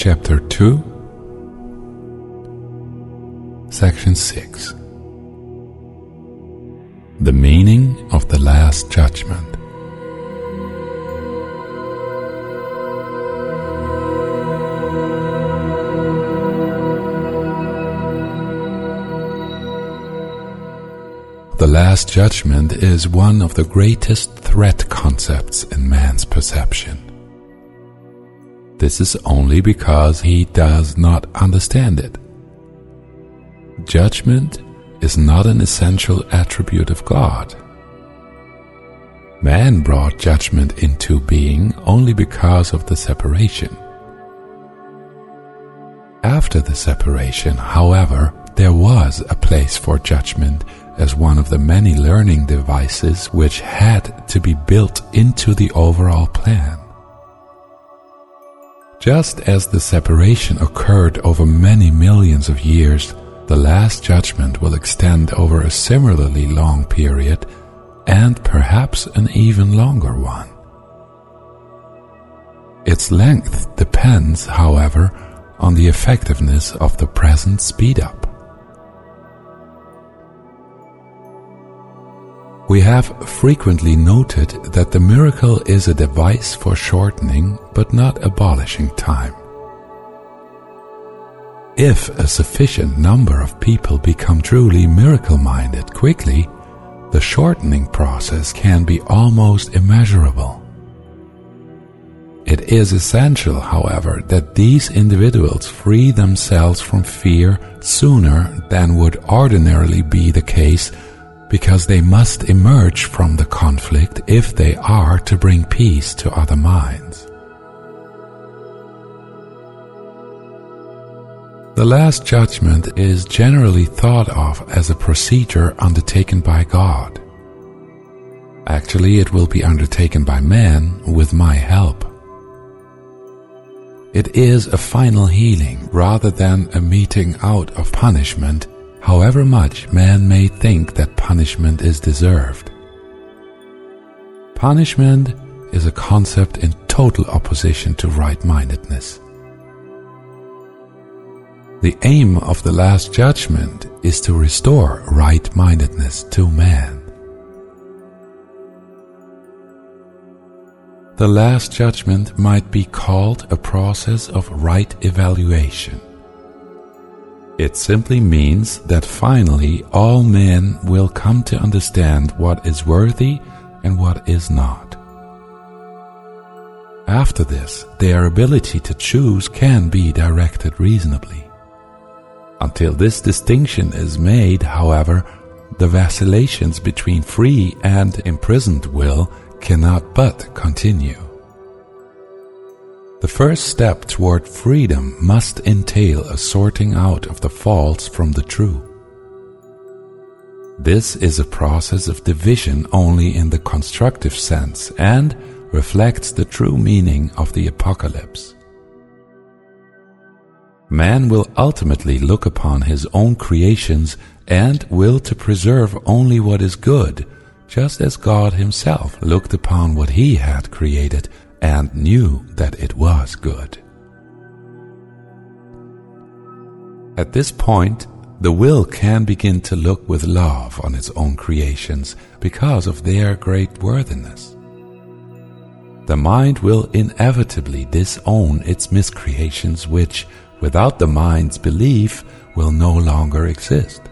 Chapter 2, Section 6. The meaning of the Last Judgment. The Last Judgment is one of the greatest threat concepts in man's perception. This is only because he does not understand it. Judgment is not an essential attribute of God. Man brought judgment into being only because of the separation. After the separation, however, there was a place for judgment as one of the many learning devices which had to be built into the overall plan. Just as the separation occurred over many millions of years, the Last Judgment will extend over a similarly long period and perhaps an even longer one. Its length depends, however, on the effectiveness of the present speed-up. We have frequently noted that the miracle is a device for shortening but not abolishing time. If a sufficient number of people become truly miracle-minded quickly, the shortening process can be almost immeasurable. It is essential, however, that these individuals free themselves from fear sooner than would ordinarily be the case, because they must emerge from the conflict if they are to bring peace to other minds. The Last Judgment is generally thought of as a procedure undertaken by God. Actually, it will be undertaken by man with my help. It is a final healing rather than a meting out of punishment, however much man may think that punishment is deserved. Punishment is a concept in total opposition to right-mindedness. The aim of the Last Judgment is to restore right-mindedness to man. The Last Judgment might be called a process of right evaluation. It simply means that finally all men will come to understand what is worthy and what is not. After this, their ability to choose can be directed reasonably. Until this distinction is made, however, the vacillations between free and imprisoned will cannot but continue. The first step toward freedom must entail a sorting out of the false from the true. This is a process of division only in the constructive sense and reflects the true meaning of the apocalypse. Man will ultimately look upon his own creations and will to preserve only what is good, just as God himself looked upon what he had created and knew that it was good. At this point, the will can begin to look with love on its own creations because of their great worthiness. The mind will inevitably disown its miscreations which, without the mind's belief, will no longer exist.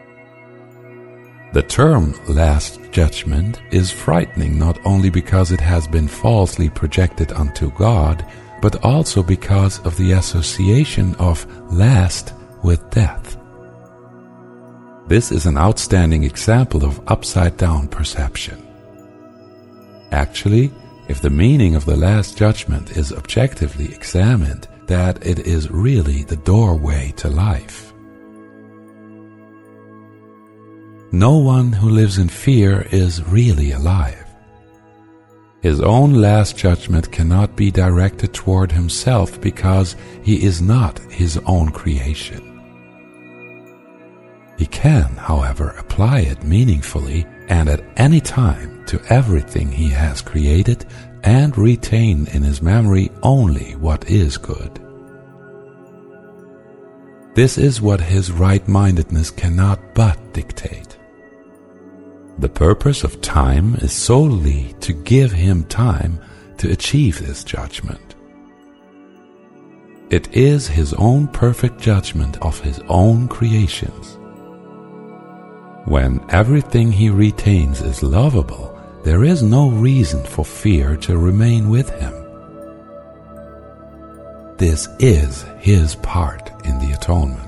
The term Last Judgment is frightening not only because it has been falsely projected unto God, but also because of the association of last with death. This is an outstanding example of upside-down perception. Actually, if the meaning of the Last Judgment is objectively examined, that it is really the doorway to life. No one who lives in fear is really alive. His own Last Judgment cannot be directed toward himself because he is not his own creation. He can, however, apply it meaningfully and at any time to everything he has created and retain in his memory only what is good. This is what his right-mindedness cannot but dictate. The purpose of time is solely to give him time to achieve this judgment. It is his own perfect judgment of his own creations. When everything he retains is lovable, there is no reason for fear to remain with him. This is his part in the atonement.